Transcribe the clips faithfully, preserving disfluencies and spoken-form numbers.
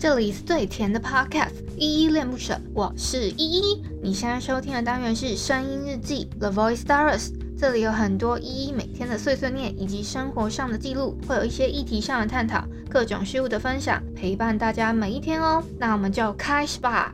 这里是最甜的 Podcast， 依依恋不舍，我是依依。你现在收听的单元是声音日记 The Voice Diaries， 这里有很多依依每天的碎碎念以及生活上的记录，会有一些议题上的探讨，各种事物的分享，陪伴大家每一天哦。那我们就开始吧。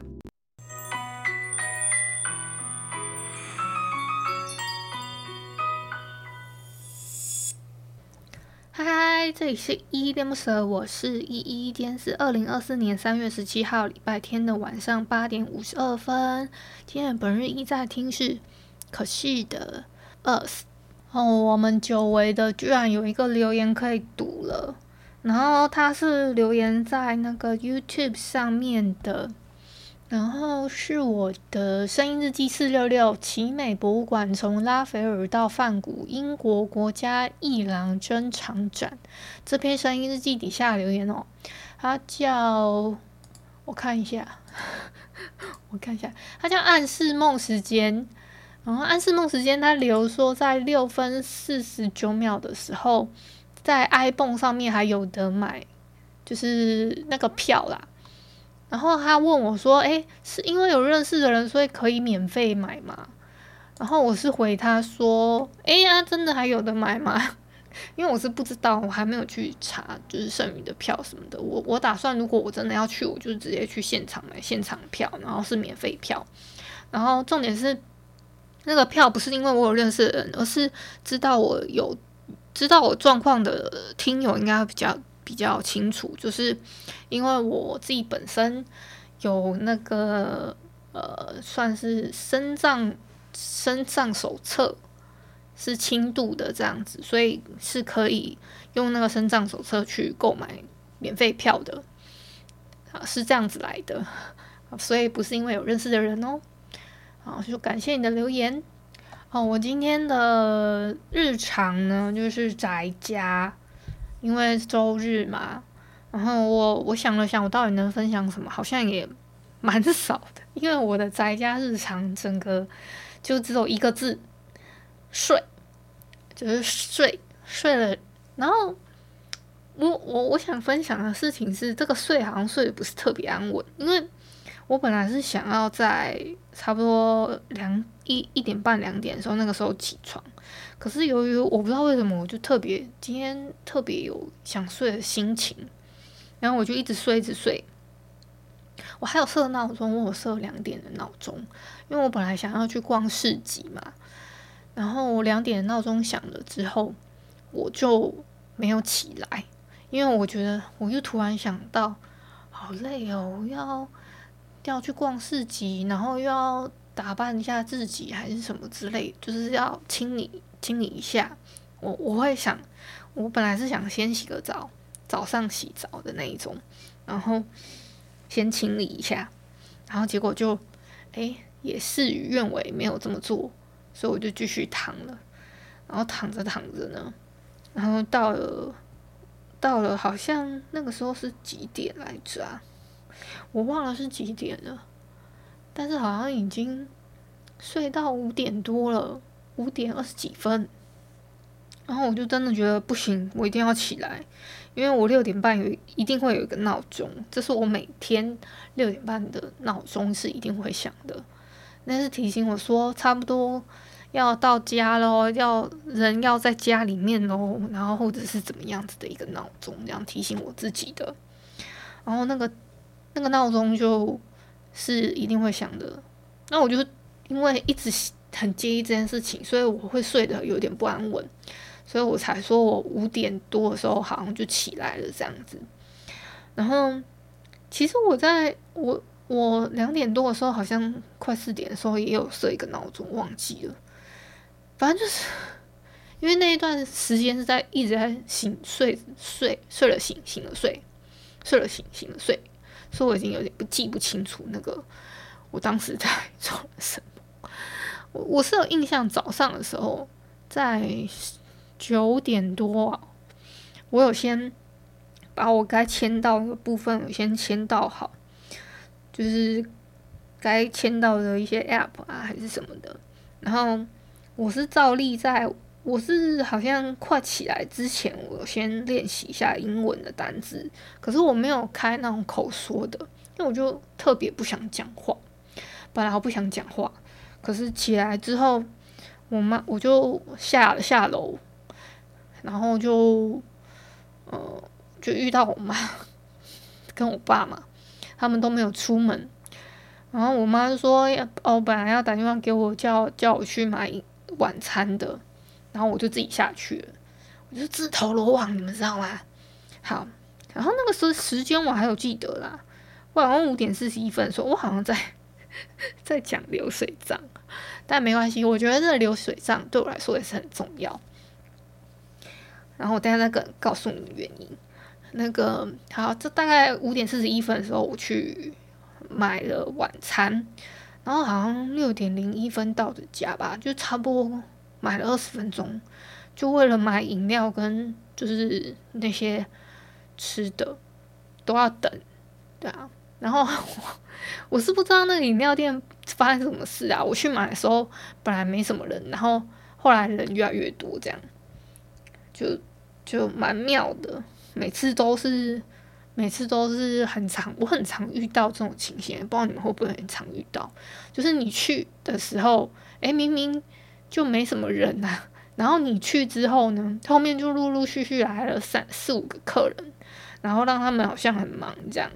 嗨，这里是依依恋不舍，我是依依。今天是二零二四年三月十七号礼拜天的晚上八点五十二分。今天的本日依在听是可惜的 Us。哦，我们久违的居然有一个留言可以读了，然后他是留言在那个 YouTube 上面的。然后是我的声音日记四六六奇美博物馆从拉斐尔到梵谷英国国家艺廊珍藏展这篇声音日记底下留言哦，他叫我看一下，我看一下，他叫暗示梦时间。然后暗示梦时间他留说在六分四十九秒的时候，在 iPhone 上面还有得买，就是那个票啦。然后他问我说：“诶，是因为有认识的人，所以可以免费买吗？”然后我是回他说：“诶呀，真的还有的买吗？”因为我是不知道，我还没有去查，就是剩余的票什么的。我我打算，如果我真的要去，我就直接去现场买现场票，然后是免费票。然后重点是，那个票不是因为我有认识的人，而是知道我有知道我状况的听友应该比较。比较清楚，就是因为我自己本身有那个呃，算是身障身障手册是轻度的这样子，所以是可以用那个身障手册去购买免费票的啊，是这样子来的，所以不是因为有认识的人哦。好，就感谢你的留言。哦，我今天的日常呢，就是宅家。因为周日嘛，然后我我想了想，我到底能分享什么？好像也蛮少的，因为我的宅家日常整个就只有一个字：睡，就是睡睡了。然后我我我想分享的事情是，这个睡好像睡得不是特别安稳，因为我本来是想要在差不多两一一点半两点的时候，那个时候起床。可是由于我不知道为什么，我就特别今天特别有想睡的心情，然后我就一直睡一直睡。我还有设闹钟，我设两点的闹钟，因为我本来想要去逛市集嘛。然后两点的闹钟响了之后，我就没有起来，因为我觉得我又突然想到，好累哦，我要要去逛市集，然后又要打扮一下自己，还是什么之类，就是要清理。清理一下，我我会想，我本来是想先洗个澡，早上洗澡的那一种，然后先清理一下，然后结果就，哎，也事与愿违，没有这么做，所以我就继续躺了，然后躺着躺着呢，然后到了到了好像那个时候是几点来着啊？我忘了是几点了，但是好像已经睡到五点多了。五点二十几分，然后我就真的觉得不行，我一定要起来，因为我六点半有一定会有一个闹钟，这是我每天六点半的闹钟是一定会响的，那是提醒我说差不多要到家咯，要人要在家里面咯，然后或者是怎么样子的一个闹钟，这样提醒我自己的。然后那个那个闹钟就是一定会响的，那我就因为一直很介意这件事情，所以我会睡得有点不安稳，所以我才说我五点多的时候好像就起来了这样子。然后其实我在我我两点多的时候，好像快四点的时候也有设一个闹钟，忘记了。反正就是因为那一段时间是在一直在醒睡睡睡了醒醒了睡睡了醒醒了睡，所以我已经有点不记不清楚那个我当时在做了什么。我我是有印象，早上的时候在九点多啊，我有先把我该签到的部分有先签到好，就是该签到的一些 app 啊还是什么的，然后我是照例在我是好像快起来之前，我先练习一下英文的单字，可是我没有开那种口说的，因为我就特别不想讲话。本来我不想讲话，可是起来之后，我妈我就下下楼，然后就呃就遇到我妈跟我爸嘛，他们都没有出门，然后我妈就说：“哦，本来要打电话给我叫叫我去买晚餐的。”然后我就自己下去了，我就自投罗网，你们知道吗？好，然后那个时候时间我还有记得啦，晚上五点四十一分的时候，我好像在在讲流水账，但没关系，我觉得这个流水账对我来说也是很重要。然后我等一下再跟告诉你原因。那个好，这大概五点四十一分的时候，我去买了晚餐，然后好像六点零一分到的家吧，就差不多买了二十分钟，就为了买饮料跟就是那些吃的都要等，对啊。然后我我是不知道那个饮料店发生什么事啊，我去买的时候本来没什么人，然后后来人越来越多，这样就就蛮妙的。每次都是每次都是很常，我很常遇到这种情形，不知道你们会不会很常遇到？就是你去的时候，诶，明明就没什么人啊，然后你去之后呢，后面就陆陆续续来了三四五个客人，然后让他们好像很忙这样。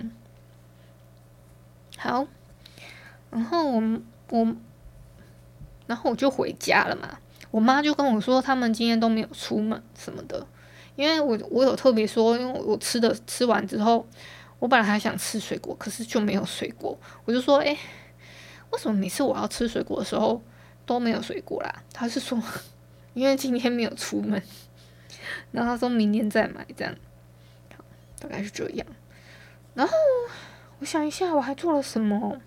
好，然后我我然后我就回家了嘛，我妈就跟我说他们今天都没有出门什么的。因为我我有特别说，因为我吃的吃完之后，我本来还想吃水果，可是就没有水果。我就说，哎、欸，为什么每次我要吃水果的时候都没有水果啦？他是说，因为今天没有出门，然后他说明天再买，这样，大概是这样。然后我想一下，我还做了什么？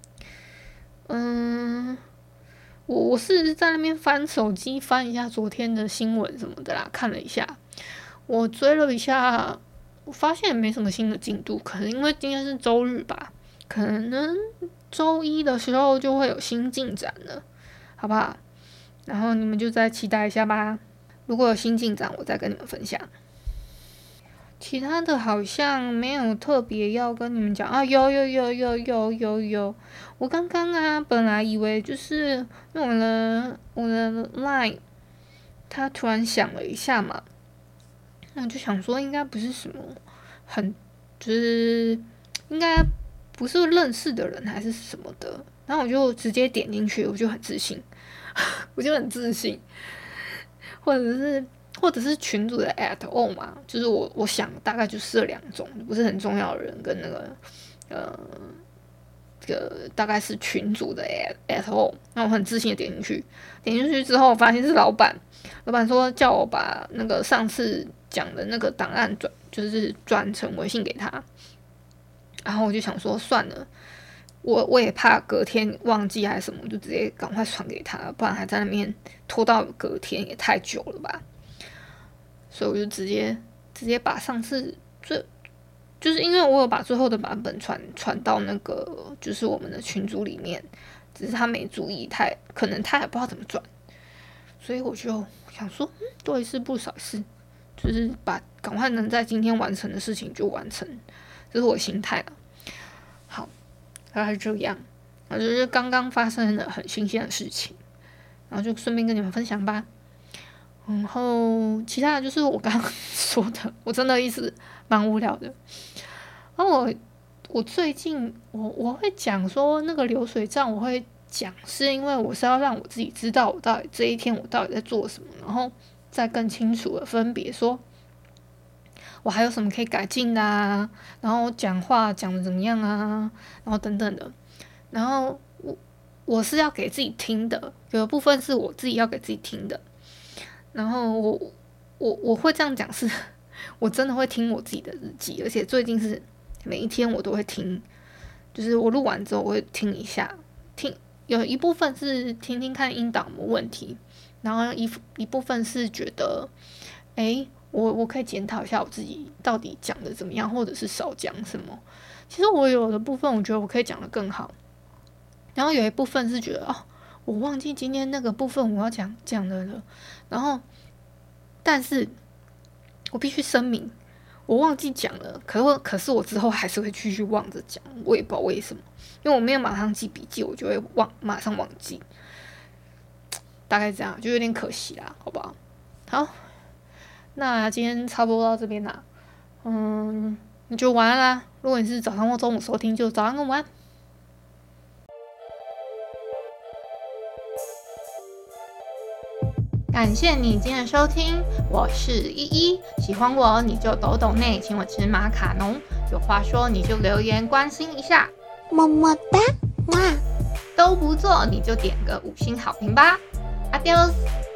嗯，我我是在那边翻手机，翻一下昨天的新闻什么的啦，看了一下。我追了一下，我发现也没什么新的进度，可能因为今天是周日吧，可能周一的时候就会有新进展了，好不好？然后你们就再期待一下吧。如果有新进展，我再跟你们分享。其他的好像没有特别要跟你们讲啊，有有有有有有有，我刚刚啊，本来以为就是我的我的 line， 它突然响了一下嘛。那我就想说，应该不是什么很，就是应该不是认识的人还是什么的。然后我就直接点进去，我就很自信，我就很自信，或者是或者是群主的 at all 嘛，就是我我想大概就是这两种，不是很重要的人跟那个呃这个大概是群主的 at at all。那我很自信的点进去，点进去之后发现是老板，老板说叫我把那个上次讲的那个档案转，就是转成微信给他。然后我就想说算了，我我也怕隔天忘记还是什么，我就直接赶快传给他，不然还在那边拖到隔天也太久了吧。所以我就直接直接把上次最，就是因为我有把最后的版本传传到那个就是我们的群组里面，只是他没注意，他也可能他也不知道怎么转，所以我就想说，嗯，多一事不如少一事，就是把赶快能在今天完成的事情就完成，这是我的心态了。好，大概是这样，那就是刚刚发生的很新鲜的事情，然后就顺便跟你们分享吧。然后其他的就是我刚刚说的，我真的一直蛮无聊的。然后我我最近我我会讲说那个流水账，我会讲是因为我是要让我自己知道我到底这一天我到底在做什么，然后再更清楚的分别说我还有什么可以改进的啊，然后讲话讲的怎么样啊，然后等等的。然后我我是要给自己听的，有的部分是我自己要给自己听的。然后我我我会这样讲是，我真的会听我自己的日记，而且最近是每一天我都会听，就是我录完之后我会听一下，听有一部分是听听看音档有没有问题，然后一一部分是觉得，诶，我我可以检讨一下我自己到底讲的怎么样，或者是少讲什么。其实我有的部分我觉得我可以讲得更好，然后有一部分是觉得哦，我忘记今天那个部分我要讲讲的了，然后但是我必须声明，我忘记讲了，可是我可是我之后还是会继续忘着讲，我也不知道为什么，因为我没有马上记笔记，我就会忘马上忘记，大概这样，就有点可惜啦，好不好？好，那今天差不多到这边啦，嗯，你就晚安啦。如果你是早上或中午收听，就早安跟晚安。感谢你今天的收听，我是依依。喜欢我你就抖抖内，请我吃马卡龙。有话说你就留言关心一下， 么么哒，哇！ 都不做你就点个五星好评吧。Adios。